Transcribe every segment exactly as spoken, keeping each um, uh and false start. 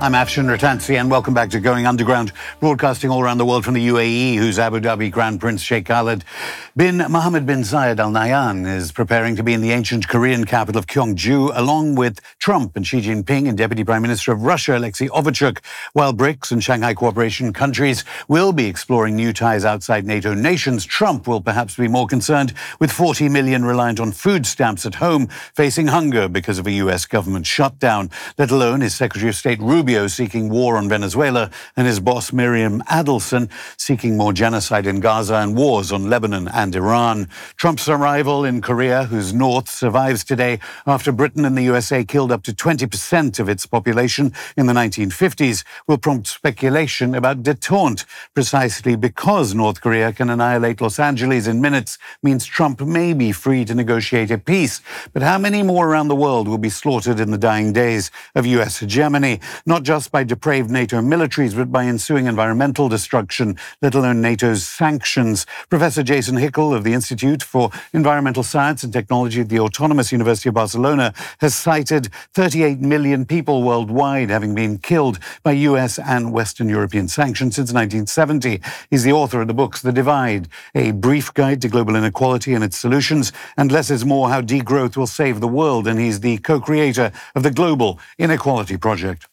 I'm Afshin Rattansi, and welcome back to Going Underground, broadcasting all around the world from the U A E, whose Abu Dhabi Crown Prince Sheikh Khaled bin Mohammed bin Zayed Al Nahyan is preparing to be in the ancient Korean capital of Gyeongju, along with Trump and Xi Jinping and Deputy Prime Minister of Russia, Alexei Overchuk, while BRICS and Shanghai Cooperation countries will be exploring new ties outside NATO nations. Trump will perhaps be more concerned with forty million reliant on food stamps at home, facing hunger because of a U S government shutdown, let alone his Secretary of State Rubio seeking war on Venezuela and his boss Miriam Adelson seeking more genocide in Gaza and wars on Lebanon and Iran. Trump's arrival in Korea, whose north survives today after Britain and the U S A killed up to twenty percent of its population in the nineteen fifties, will prompt speculation about détente. Precisely because North Korea can annihilate Los Angeles in minutes means Trump may be free to negotiate a peace. But how many more around the world will be slaughtered in the dying days of U S hegemony? Not just by depraved NATO militaries, but by ensuing environmental destruction, let alone NATO's sanctions. Professor Jason Hickel of the Institute for Environmental Science and Technology at the Autonomous University of Barcelona has cited thirty-eight million people worldwide having been killed by U S and Western European sanctions since nineteen seventy. He's the author of the books The Divide, A Brief Guide to Global Inequality and Its Solutions, and Less is More, How Degrowth Will Save the World, and he's the co-creator of the Global Inequality Project.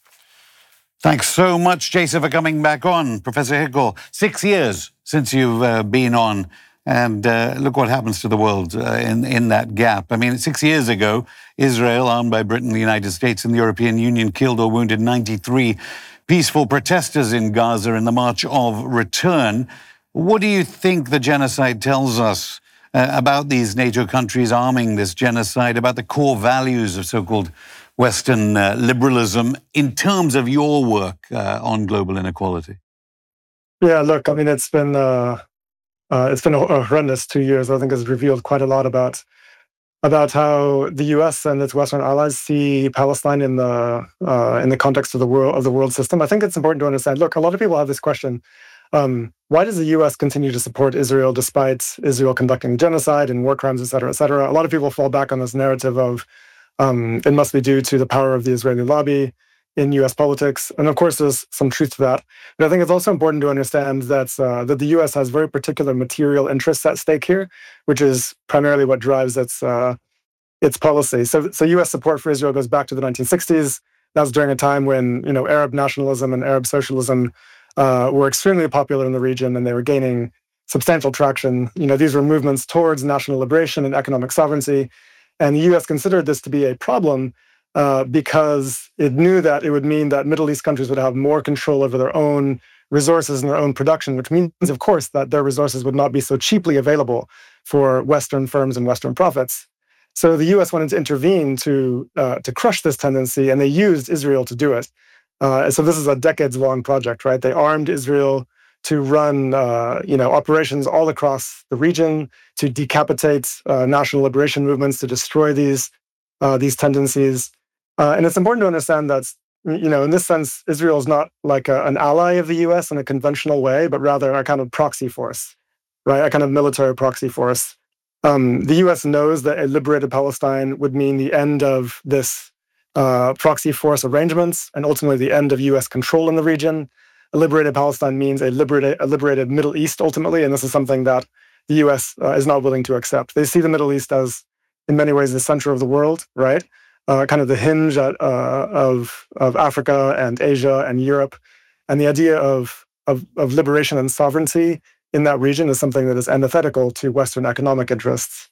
Thanks so much, Jason, for coming back on. Professor Hickel, six years since you've uh, been on, and uh, look what happens to the world uh, in, in that gap. I mean, six years ago, Israel, armed by Britain, the United States, and the European Union, killed or wounded ninety-three peaceful protesters in Gaza in the March of Return. What do you think the genocide tells us uh, about these NATO countries arming this genocide, about the core values of so-called Western uh, liberalism in terms of your work uh, on global inequality? Yeah, look, I mean, it's been uh, uh, it's been a, a horrendous two years. I think it's revealed quite a lot about about how the U S and its Western allies see Palestine in the uh, in the context of the world of the world system. I think it's important to understand. Look, a lot of people have this question: um, why does the U S continue to support Israel despite Israel conducting genocide and war crimes, et cetera, et cetera? A lot of people fall back on this narrative of Um, it must be due to the power of the Israeli lobby in U S politics. And of course, there's some truth to that. But I think it's also important to understand that, uh, that the U S has very particular material interests at stake here, which is primarily what drives its uh, its policy. So, so U S support for Israel goes back to the nineteen sixties. That was during a time when, you know, Arab nationalism and Arab socialism uh, were extremely popular in the region, and they were gaining substantial traction. You know, these were movements towards national liberation and economic sovereignty. And the U S considered this to be a problem uh, because it knew that it would mean that Middle East countries would have more control over their own resources and their own production, which means, of course, that their resources would not be so cheaply available for Western firms and Western profits. So the U S wanted to intervene to uh, to crush this tendency, and they used Israel to do it. Uh, so this is a decades-long project, right? They armed Israel to run, uh, you know, operations all across the region, to decapitate uh, national liberation movements, to destroy these uh, these tendencies. Uh, and it's important to understand that, you know, in this sense, Israel is not like a, an ally of the U S in a conventional way, but rather a kind of proxy force, right? A kind of military proxy force. Um, the U S knows that a liberated Palestine would mean the end of this uh, proxy force arrangements and ultimately the end of U S control in the region. A liberated Palestine means a liberated, a liberated Middle East, ultimately, and this is something that the U S uh, is not willing to accept. They see the Middle East as, in many ways, the center of the world, right? Uh, kind of the hinge at, uh, of, of Africa and Asia and Europe. And the idea of, of, of liberation and sovereignty in that region is something that is antithetical to Western economic interests.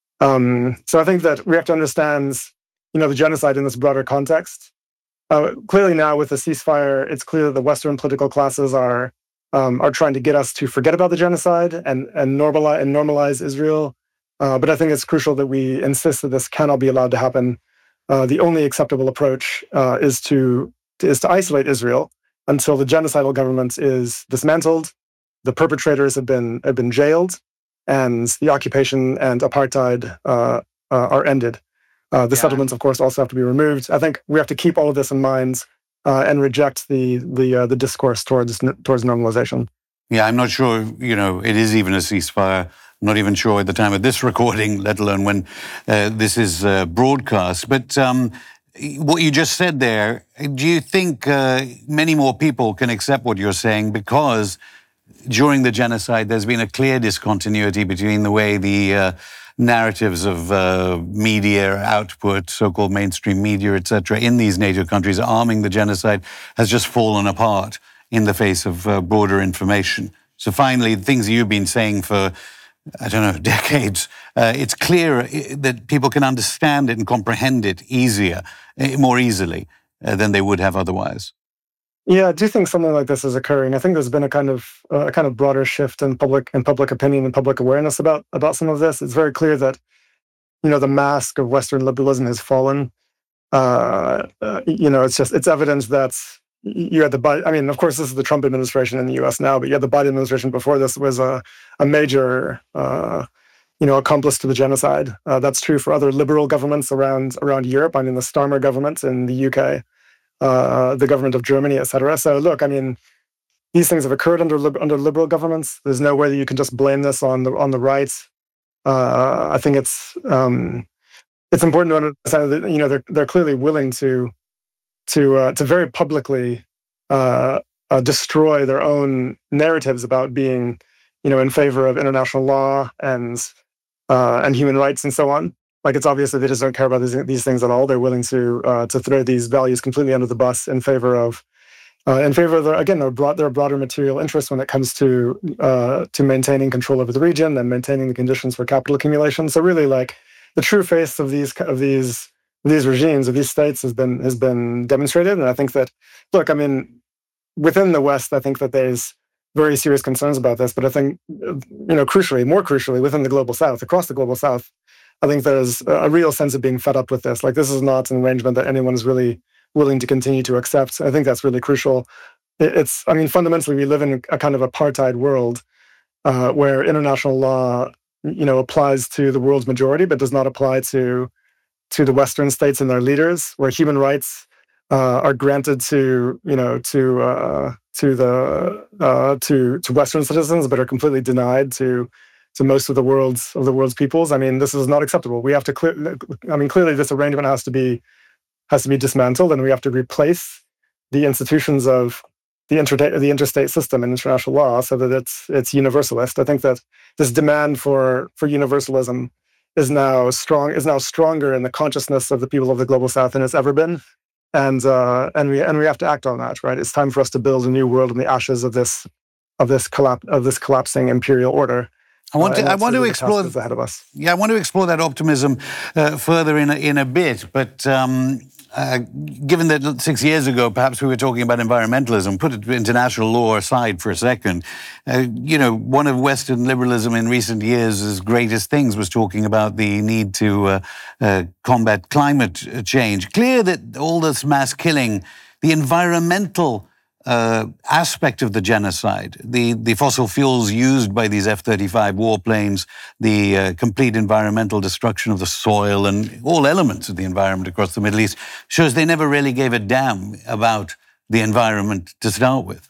Um, so I think that we have to understand, you know, the genocide in this broader context. Uh, clearly now with the ceasefire, it's clear that the Western political classes are um, are trying to get us to forget about the genocide and and normalize and normalize Israel. Uh, but I think it's crucial that we insist that this cannot be allowed to happen. Uh, the only acceptable approach uh, is to is to isolate Israel until the genocidal government is dismantled, the perpetrators have been have been jailed, and the occupation and apartheid uh, uh, are ended. Uh, the yeah. settlements, of course, also have to be removed. I think we have to keep all of this in mind uh, and reject the the uh, the discourse towards towards normalization. Yeah, I'm not sure, you know, it is even a ceasefire. I'm not even sure at the time of this recording, let alone when uh, this is uh, broadcast. But um, what you just said there, do you think uh, many more people can accept what you're saying because during the genocide there's been a clear discontinuity between the way the uh, narratives of uh, media output, so-called mainstream media, et cetera, in these NATO countries arming the genocide has just fallen apart in the face of uh, broader information? So finally, the things you've been saying for, I don't know, decades, uh, it's clear that people can understand it and comprehend it easier, more easily uh, than they would have otherwise. Yeah, I do think something like this is occurring. I think there's been a kind of uh, a kind of broader shift in public in public opinion and public awareness about about some of this. It's very clear that, you know, the mask of Western liberalism has fallen. Uh, uh, you know, it's just it's evidence that you had the Biden. I mean, of course, this is the Trump administration in the U S now, but you had the Biden administration before this was a a major uh, you know accomplice to the genocide. Uh, that's true for other liberal governments around around Europe. I mean, the Starmer government in the U K. Uh, the government of Germany, et cetera. So look, I mean, these things have occurred under under liberal governments. There's no way that you can just blame this on the on the right. Uh, I think it's um, it's important to understand that, you know, they're they're clearly willing to to uh, to very publicly uh, uh, destroy their own narratives about being, you know, in favor of international law and uh, and human rights and so on. Like, it's obvious that they just don't care about these, these things at all. They're willing to uh, to throw these values completely under the bus in favor of, uh, in favor of their, again, their, broad, their broader material interests when it comes to uh, to maintaining control over the region and maintaining the conditions for capital accumulation. So really, like, the true face of these of these these regimes, of these states, has been has been demonstrated. And I think that, look, I mean, within the West, I think that there's very serious concerns about this. But I think, you know, crucially, more crucially, within the global South, across the global South, I think there's a real sense of being fed up with this. Like, this is not an arrangement that anyone is really willing to continue to accept. I think that's really crucial. It's, I mean, fundamentally, we live in a kind of apartheid world uh, where international law, you know, applies to the world's majority, but does not apply to to the Western states and their leaders, where human rights uh, are granted to, you know, to uh, to the uh, to to Western citizens, but are completely denied to. to most of the world's of the world's peoples. I mean, this is not acceptable. We have to clear. I mean, clearly, this arrangement has to be has to be dismantled, and we have to replace the institutions of the inter the interstate system and international law so that it's it's universalist. I think that this demand for for universalism is now strong is now stronger in the consciousness of the people of the global South than it's ever been, and uh, and we and we have to act on that. Right? It's time for us to build a new world in the ashes of this of this collapse of this collapsing imperial order. I want to. Uh, I want to really explore ahead of us. Yeah, I want to explore that optimism uh, further in a, in a bit. But um, uh, given that six years ago, perhaps we were talking about environmentalism, put international law aside for a second. Uh, you know, one of Western liberalism in recent years' greatest things was talking about the need to uh, uh, combat climate change. Clear that all this mass killing, the environmental Uh, aspect of the genocide, the, the fossil fuels used by these F thirty-five warplanes, the uh, complete environmental destruction of the soil and all elements of the environment across the Middle East, shows they never really gave a damn about the environment to start with.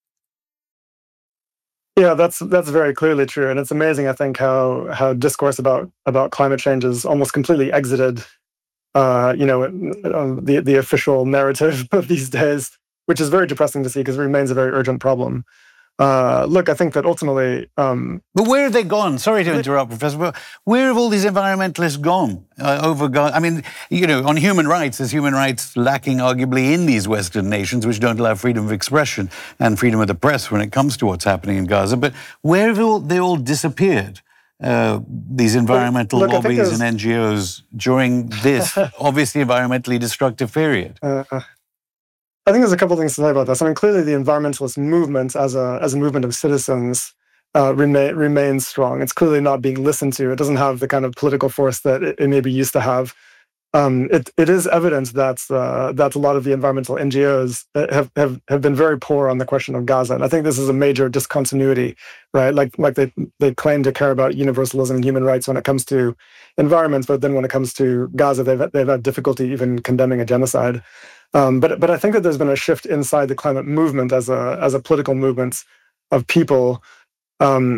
Yeah, that's that's very clearly true, and it's amazing, I think, how how discourse about about climate change is almost completely exited, uh, you know, the the official narrative of these days, which is very depressing to see because it remains a very urgent problem. Uh, look, I think that ultimately... Um, but where have they gone? Sorry to interrupt, Professor, but where have all these environmentalists gone? Uh, over gone? I mean, you know, on human rights, there's human rights lacking arguably in these Western nations, which don't allow freedom of expression and freedom of the press when it comes to what's happening in Gaza. But where have all, they all disappeared? Uh, these environmental look, lobbies and N G Os during this obviously environmentally destructive period? Uh, I think there's a couple of things to say about this. I mean, clearly the environmentalist movement as a as a movement of citizens uh, remain, remains strong. It's clearly not being listened to. It doesn't have the kind of political force that it, it maybe used to have. Um, it it is evident that uh, that a lot of the environmental N G Os have, have have been very poor on the question of Gaza, and I think this is a major discontinuity, right? Like like they they claim to care about universalism and human rights when it comes to environments, but then when it comes to Gaza, they've they've had difficulty even condemning a genocide. Um, but but I think that there's been a shift inside the climate movement as a as a political movement of people um,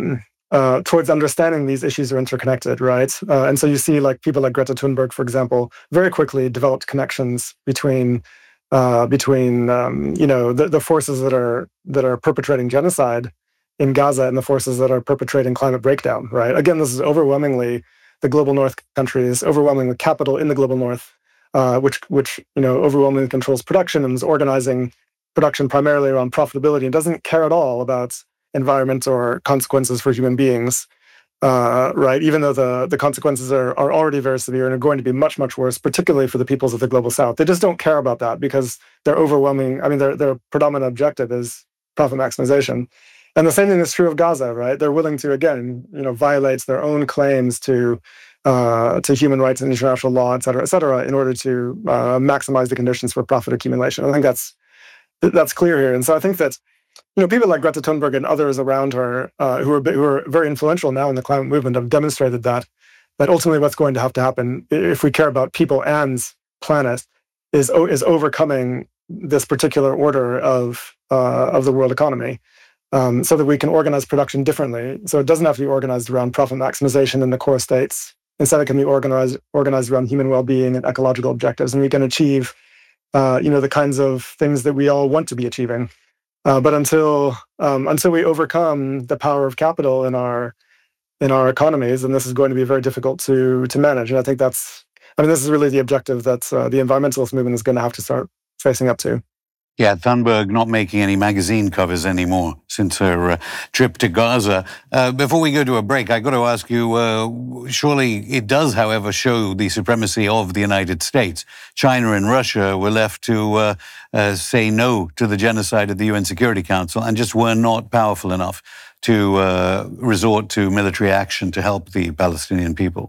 uh, towards understanding these issues are interconnected, right? Uh, and so you see, like people like Greta Thunberg, for example, very quickly developed connections between uh, between um, you know the, the forces that are that are perpetrating genocide in Gaza and the forces that are perpetrating climate breakdown, right? Again, this is overwhelmingly the global North countries, overwhelmingly capital in the global North, uh, which which you know overwhelmingly controls production and is organizing production primarily around profitability and doesn't care at all about environment or consequences for human beings, uh, right? Even though the, the consequences are, are already very severe and are going to be much, much worse, particularly for the peoples of the global South. They just don't care about that because their overwhelming, I mean, their, their predominant objective is profit maximization. And the same thing is true of Gaza, right? They're willing to, again, you know, violate their own claims to uh, to human rights and international law, et cetera, et cetera, in order to uh, maximize the conditions for profit accumulation. I think that's that's clear here. And so I think that you know, people like Greta Thunberg and others around her uh, who are who are very influential now in the climate movement have demonstrated that that ultimately what's going to have to happen if we care about people and planet is is overcoming this particular order of uh, of the world economy, um, so that we can organize production differently. So it doesn't have to be organized around profit maximization in the core states. Instead, it can be organized organized around human well-being and ecological objectives, and we can achieve, uh, you know, the kinds of things that we all want to be achieving. Uh, but until um, until we overcome the power of capital in our in our economies, then this is going to be very difficult to to manage. And I think that's, I mean, this is really the objective that uh, the environmentalist movement is going to have to start facing up to. Yeah, Thunberg not making any magazine covers anymore since her uh, trip to Gaza. Uh, before we go to a break, I got to ask you, uh, surely it does, however, show the supremacy of the United States. China and Russia were left to uh, uh, say no to the genocide at the U N Security Council and just were not powerful enough to uh, resort to military action to help the Palestinian people.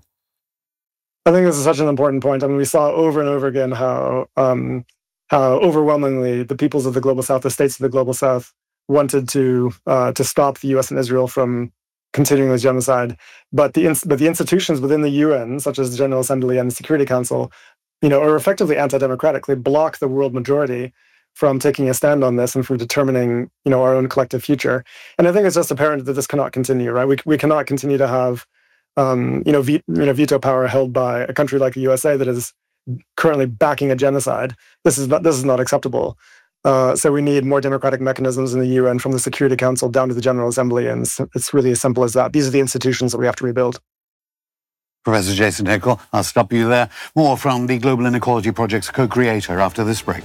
I think this is such an important point. I mean, we saw over and over again how um, how overwhelmingly the peoples of the global South, the states of the global South, wanted to uh, to stop the U S and Israel from continuing the genocide, but the but the institutions within the U N, such as the General Assembly and the Security Council, you know, are effectively anti-democratic. They block the world majority from taking a stand on this and from determining, you know, our own collective future. And I think it's just apparent that this cannot continue, right? We we cannot continue to have, um, you know, ve- you know, veto power held by a country like the U S A that is currently backing a genocide. This is not this is not acceptable. Uh, so we need more democratic mechanisms in the U N, from the Security Council down to the General Assembly, and it's, it's really as simple as that. These are the institutions that we have to rebuild. Professor Jason Hickel, I'll stop you there. More from the Global Inequality Project's co-creator after this break.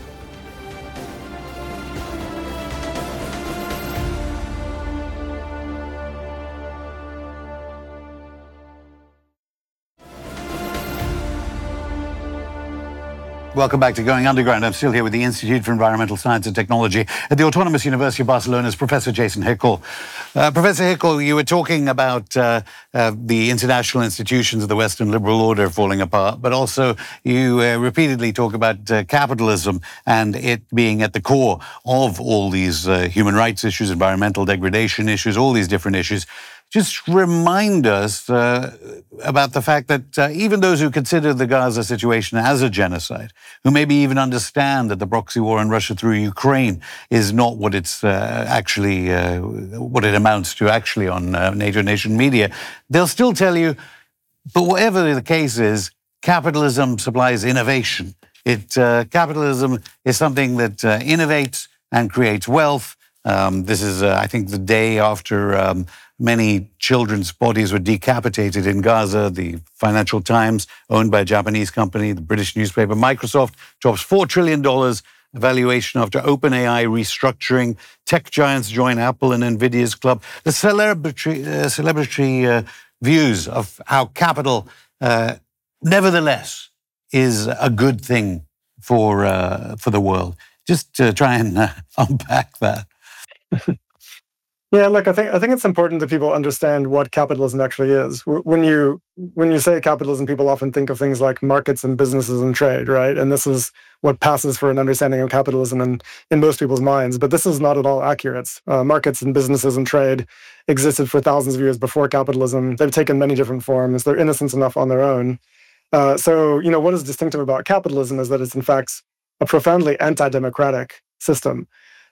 Welcome back to Going Underground. I'm still here with the Institute for Environmental Science and Technology at the Autonomous University of Barcelona's Professor Jason Hickel. Uh, Professor Hickel, you were talking about uh, uh, the international institutions of the Western liberal order falling apart, but also you uh, repeatedly talk about uh, capitalism and it being at the core of all these uh, human rights issues, environmental degradation issues, all these different issues. Just remind us uh, about the fact that uh, even those who consider the Gaza situation as a genocide, who maybe even understand that the proxy war in Russia through Ukraine is not what it's uh, actually, uh, what it amounts to actually on uh, NATO Nation media, they'll still tell you, but whatever the case is, capitalism supplies innovation. It uh, capitalism is something that uh, innovates and creates wealth. Um, this is, uh, I think, the day after um, many children's bodies were decapitated in Gaza. The Financial Times, owned by a Japanese company, the British newspaper Microsoft, drops four trillion dollars valuation after OpenAI restructuring. Tech giants join Apple and NVIDIA's club. The celebratory, uh, celebratory uh, views of how capital, uh, nevertheless, is a good thing for uh, for the world. Just to try and uh, unpack that. Yeah, look, I think I think it's important that people understand what capitalism actually is. When you when you say capitalism, people often think of things like markets and businesses and trade, right? And this is what passes for an understanding of capitalism in, in most people's minds. But this is not at all accurate. Uh, markets and businesses and trade existed for thousands of years before capitalism. They've taken many different forms. They're innocent enough on their own. Uh, so, you know, what is distinctive about capitalism is that it's in fact a profoundly anti-democratic system.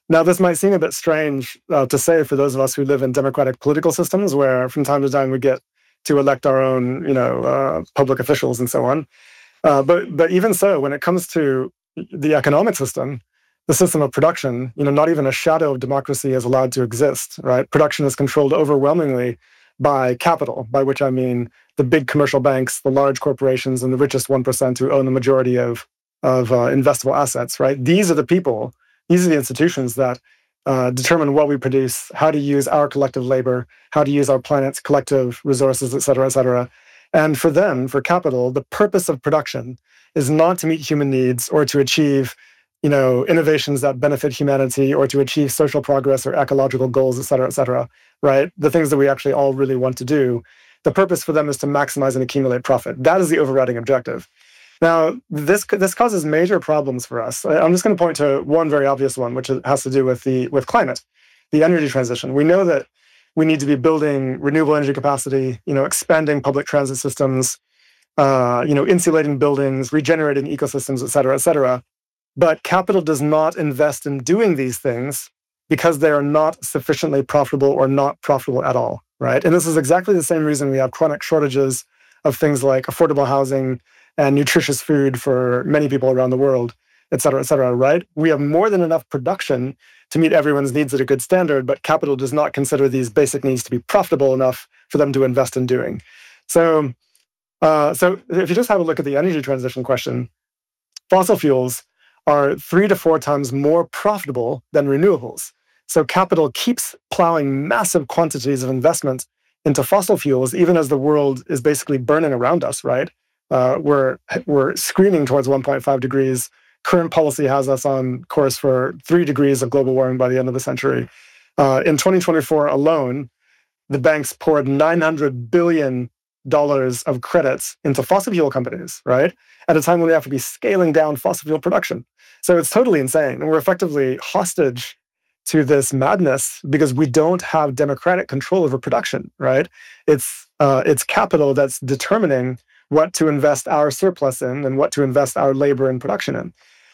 Now, this might seem a bit strange uh, to say for those of us who live in democratic political systems, where from time to time we get to elect our own, you know, uh, public officials and so on. Uh, but but even so, when it comes to the economic system, the system of production, you know, not even a shadow of democracy is allowed to exist, right? Production is controlled overwhelmingly by capital, by which I mean the big commercial banks, the large corporations, and the richest one percent who own the majority of, of uh, investable assets, right? These are the people, these are the institutions that uh, determine what we produce, how to use our collective labor, how to use our planet's collective resources, et cetera, et cetera. And for them, for capital, the purpose of production is not to meet human needs or to achieve, you know, innovations that benefit humanity or to achieve social progress or ecological goals, et cetera, et cetera, right? The things that we actually all really want to do. The purpose for them is to maximize and accumulate profit. That is the overriding objective. Now, this this causes major problems for us. I'm just going to point to one very obvious one, which has to do with the with climate, the energy transition. We know that we need to be building renewable energy capacity, you know, expanding public transit systems, uh, you know, insulating buildings, regenerating ecosystems, et cetera, et cetera. But capital does not invest in doing these things because they are not sufficiently profitable or not profitable at all, right? And this is exactly the same reason we have chronic shortages of things like affordable housing and nutritious food for many people around the world, et cetera, et cetera, right? We have more than enough production to meet everyone's needs at a good standard, but capital does not consider these basic needs to be profitable enough for them to invest in doing. So, uh, so if you just have a look at the energy transition question, fossil fuels are three to four times more profitable than renewables. So capital keeps plowing massive quantities of investment into fossil fuels, even as the world is basically burning around us, right? Uh, we're we're screaming towards one point five degrees. Current policy has us on course for three degrees of global warming by the end of the century. Uh, in twenty twenty-four alone, the banks poured nine hundred billion dollars of credits into fossil fuel companies, right? At a time when we have to be scaling down fossil fuel production. So it's totally insane. And we're effectively hostage to this madness because we don't have democratic control over production, right? It's uh, it's capital that's determining what to invest our surplus in and what to invest our labor and production in.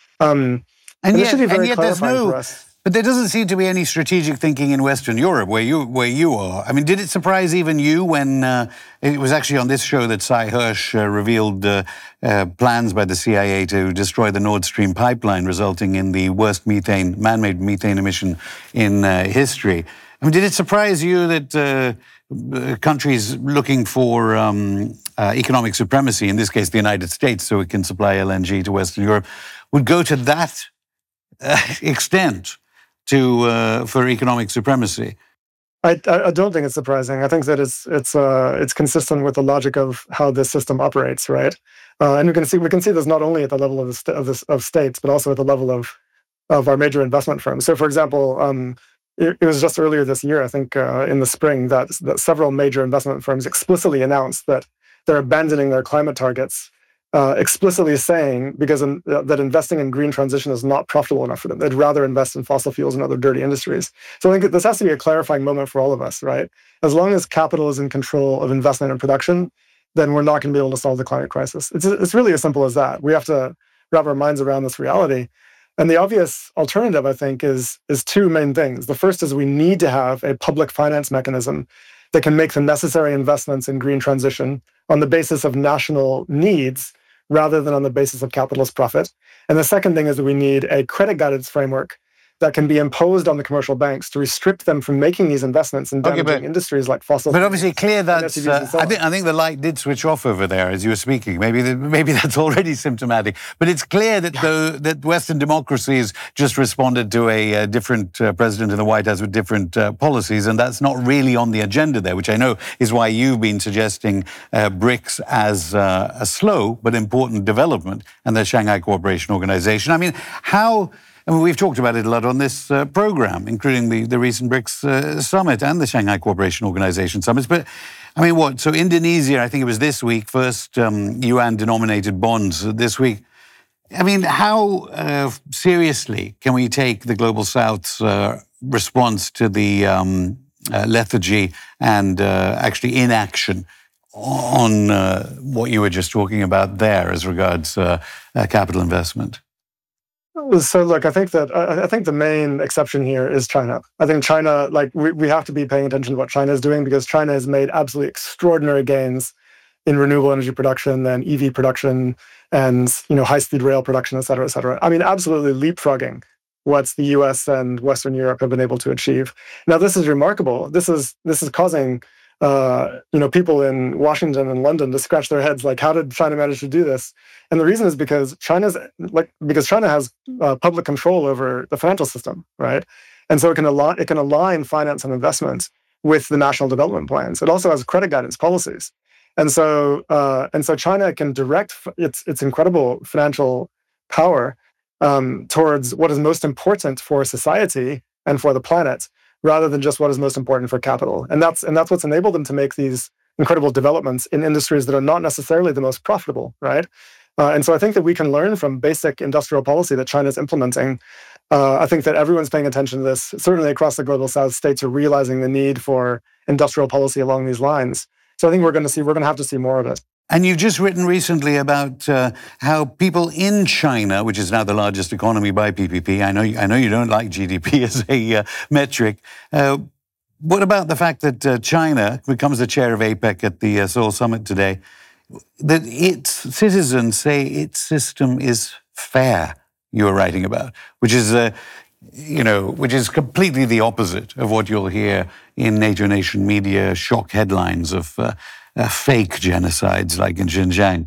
Um, and, and yet, and yet there's no, for us. But there doesn't seem to be any strategic thinking in Western Europe where you where you are. I mean, did it surprise even you when uh, it was actually on this show that Sy Hersh uh, revealed uh, uh, plans by the C I A to destroy the Nord Stream pipeline, resulting in the worst methane, man-made methane emission in uh, history? I mean, did it surprise you that uh, countries looking for um, uh, economic supremacy, in this case the United States, so it can supply L N G to Western Europe, would go to that uh, extent to uh, for economic supremacy? I, I don't think it's surprising. I think that it's it's uh, it's consistent with the logic of how this system operates, right? Uh, and we can see we can see this not only at the level of the st- of, the, of states, but also at the level of of our major investment firms. So, for example, um, it, it was just earlier this year, I think, uh, in the spring, that that several major investment firms explicitly announced that they're abandoning their climate targets. Uh, explicitly saying because in, uh, that investing in green transition is not profitable enough for them. They'd rather invest in fossil fuels and other dirty industries. So I think this has to be a clarifying moment for all of us, right? As long as capital is in control of investment and production, then we're not going to be able to solve the climate crisis. It's, it's really as simple as that. We have to wrap our minds around this reality. And the obvious alternative, I think, is, is two main things. The first is we need to have a public finance mechanism that can make the necessary investments in green transition on the basis of national needs rather than on the basis of capitalist profit. And the second thing is that we need a credit guidance framework that can be imposed on the commercial banks to restrict them from making these investments in damaging okay, but, industries like fossil But fuels, obviously clear that, uh, I, think, I think the light did switch off over there as you were speaking. Maybe the, maybe that's already symptomatic. But it's clear that, the, that Western democracies just responded to a, a different uh, president in the White House with different uh, policies, and that's not really on the agenda there, which I know is why you've been suggesting uh, BRICS as uh, a slow but important development and the Shanghai Cooperation Organization. I mean, how... I mean, we've talked about it a lot on this uh, program, including the, the recent BRICS uh, summit and the Shanghai Cooperation Organization summits. But, I mean, what? So Indonesia, I think it was this week, first um, yuan-denominated bonds this week. I mean, how uh, seriously can we take the Global South's uh, response to the um, uh, lethargy and uh, actually inaction on uh, what you were just talking about there as regards uh, uh, capital investment? So look, I think that I I think the main exception here is China. I think China, like we, we have to be paying attention to what China is doing because China has made absolutely extraordinary gains in renewable energy production and E V production and you know high-speed rail production, et cetera, et cetera. I mean, absolutely leapfrogging what the U S and Western Europe have been able to achieve. Now, this is remarkable. This is this is causing uh, you know people in Washington and London to scratch their heads, like, how did China manage to do this? And the reason is because China's like because China has uh, public control over the financial system, right? And so it can align it can align finance and investment with the national development plans. It also has credit guidance policies. And so, uh, and so China can direct its its incredible financial power um, towards what is most important for society and for the planet, rather than just what is most important for capital. And that's and that's what's enabled them to make these incredible developments in industries that are not necessarily the most profitable, right? Uh, and so I think that we can learn from basic industrial policy that China is implementing. Uh, I think that everyone's paying attention to this. Certainly across the global South, states are realizing the need for industrial policy along these lines. So I think we're going to see, we're going to have to see more of it. And you've just written recently about uh, how people in China, which is now the largest economy by P P P, I know, I know you don't like G D P as a uh, metric. Uh, what about the fact that uh, China becomes the chair of APEC at the uh, Seoul Summit today, that its citizens say its system is fair, you were writing about, which is uh, you know, which is completely the opposite of what you'll hear in NATO nation media shock headlines of uh, uh, fake genocides like in Xinjiang.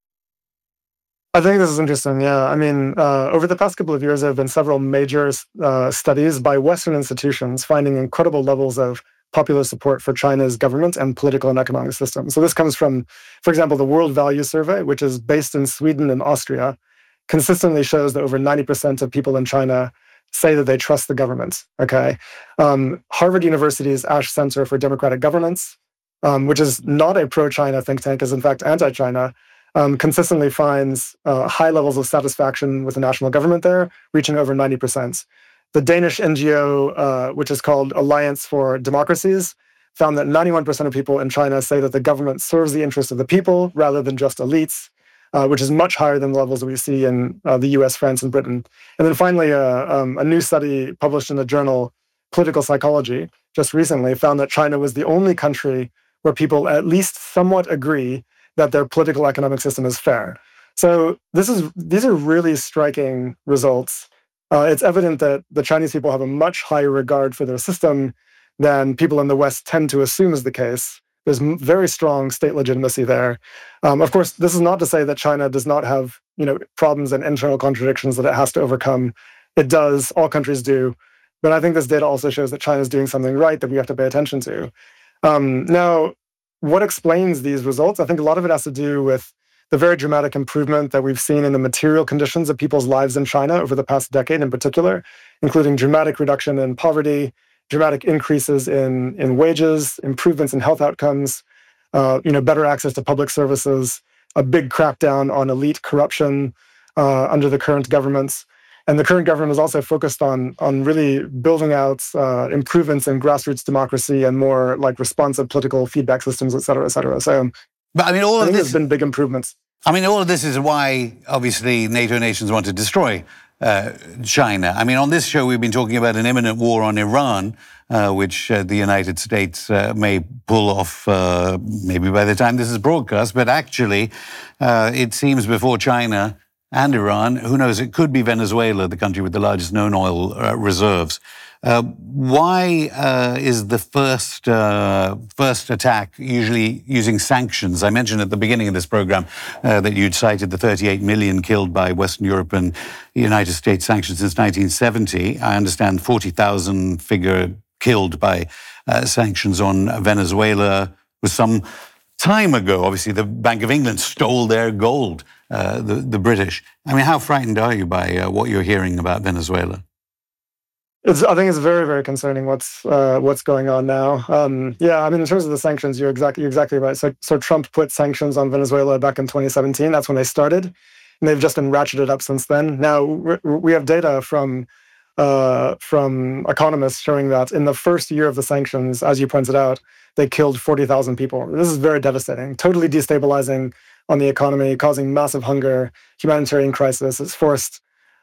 I think this is interesting, yeah. I mean, uh, over the past couple of years, there have been several major uh, studies by Western institutions finding incredible levels of popular support for China's government and political and economic system. So this comes from, for example, the World Values Survey, which is based in Sweden and Austria, consistently shows that over ninety percent of people in China say that they trust the government, okay? Um, Harvard University's Ash Center for Democratic Governance, um, which is not a pro-China think tank, is in fact anti-China, um, consistently finds uh, high levels of satisfaction with the national government there, reaching over ninety percent. The Danish N G O, uh, which is called Alliance for Democracies, found that ninety-one percent of people in China say that the government serves the interests of the people rather than just elites, Uh, which is much higher than the levels that we see in uh, the U S, France, and Britain. And then finally, uh, um, a new study published in the journal Political Psychology just recently found that China was the only country where people at least somewhat agree that their political economic system is fair. So this is these are really striking results. Uh, it's evident that the Chinese people have a much higher regard for their system than people in the West tend to assume is the case. There's very strong state legitimacy there. Um, of course, this is not to say that China does not have, you know, problems and internal contradictions that it has to overcome. It does. All countries do. But I think this data also shows that China is doing something right that we have to pay attention to. Um, now, what explains these results? I think a lot of it has to do with the very dramatic improvement that we've seen in the material conditions of people's lives in China over the past decade in particular, including dramatic reduction in poverty, dramatic increases in, in wages, improvements in health outcomes, uh, you know, better access to public services, a big crackdown on elite corruption uh, under the current governments. And the current government is also focused on, on really building out uh, improvements in grassroots democracy and more like responsive political feedback systems, et cetera, et cetera. So but I mean, all I of think this there's been big improvements. I mean, all of this is why, obviously, NATO nations want to destroy uh, China. I mean, on this show, we've been talking about an imminent war on Iran, uh, which uh, the United States uh, may pull off uh, maybe by the time this is broadcast. But actually, uh, it seems before China and Iran, who knows, it could be Venezuela, the country with the largest known oil uh, reserves. Uh, why uh, is the first uh, first attack usually using sanctions? I mentioned at the beginning of this program uh, that you'd cited the thirty-eight million killed by Western Europe and United States sanctions since nineteen seventy. I understand forty thousand figure killed by uh, sanctions on Venezuela was some time ago. Obviously, the Bank of England stole their gold, uh, the, the British. I mean, how frightened are you by uh, what you're hearing about Venezuela? It's, I think it's very, very concerning what's uh, what's going on now. Um, yeah, I mean, in terms of the sanctions, you're exactly you're exactly right. So, so Trump put sanctions on Venezuela back in twenty seventeen. That's when they started, and they've just been ratcheted up since then. Now we have data from uh, from economists showing that in the first year of the sanctions, as you pointed out, they killed forty thousand people. This is very devastating, totally destabilizing on the economy, causing massive hunger, humanitarian crisis. It's forced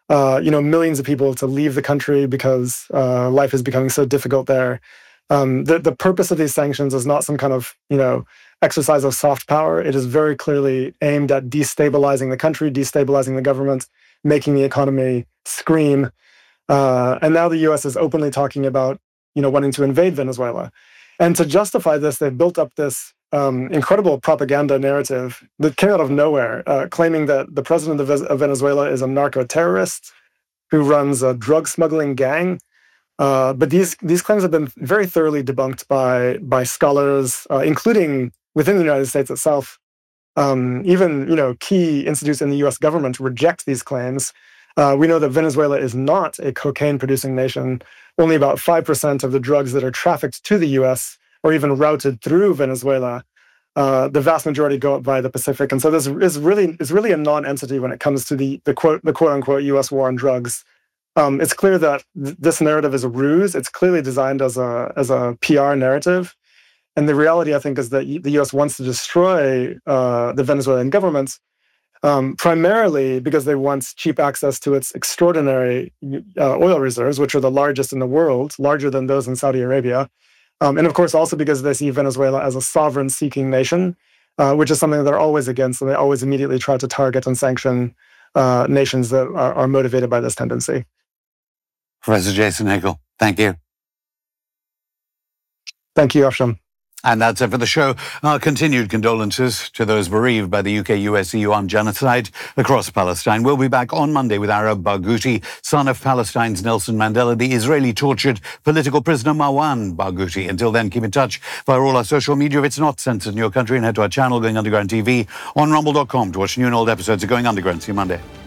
uh, you know, millions of people to leave the country because uh, life is becoming so difficult there. Um, the, the purpose of these sanctions is not some kind of, you know, exercise of soft power. It is very clearly aimed at destabilizing the country, destabilizing the government, making the economy scream. Uh, and now the U S is openly talking about, you know, wanting to invade Venezuela. And to justify this, they've built up this um, incredible propaganda narrative that came out of nowhere, uh, claiming that the president of, of Venezuela is a narco-terrorist who runs a drug smuggling gang. Uh, but these these claims have been very thoroughly debunked by by scholars, uh, including within the United States itself. Um, even you know key institutes in the U S government reject these claims. Uh, we know that Venezuela is not a cocaine-producing nation. Only about five percent of the drugs that are trafficked to the U S or even routed through Venezuela, uh, the vast majority go up via the Pacific. And so this is really is really a non-entity when it comes to the the quote the quote-unquote U S war on drugs. Um, it's clear that th- this narrative is a ruse. It's clearly designed as a as a P R narrative. And the reality, I think, is that the U S wants to destroy uh, the Venezuelan government, um, primarily because they want cheap access to its extraordinary uh, oil reserves, which are the largest in the world, larger than those in Saudi Arabia. Um, and of course, also because they see Venezuela as a sovereign-seeking nation, uh, which is something that they're always against, and they always immediately try to target and sanction uh, nations that are, are motivated by this tendency. Professor Jason Hickel, thank you. Thank you, Afsham. And that's it for the show. Our continued condolences to those bereaved by the U K U S E U armed genocide across Palestine. We'll be back on Monday with Arab Barghouti, son of Palestine's Nelson Mandela, the Israeli tortured political prisoner Marwan Barghouti. Until then, keep in touch via all our social media if it's not censored in your country, and head to our channel, Going Underground T V, on rumble dot com to watch new and old episodes of Going Underground. See you Monday.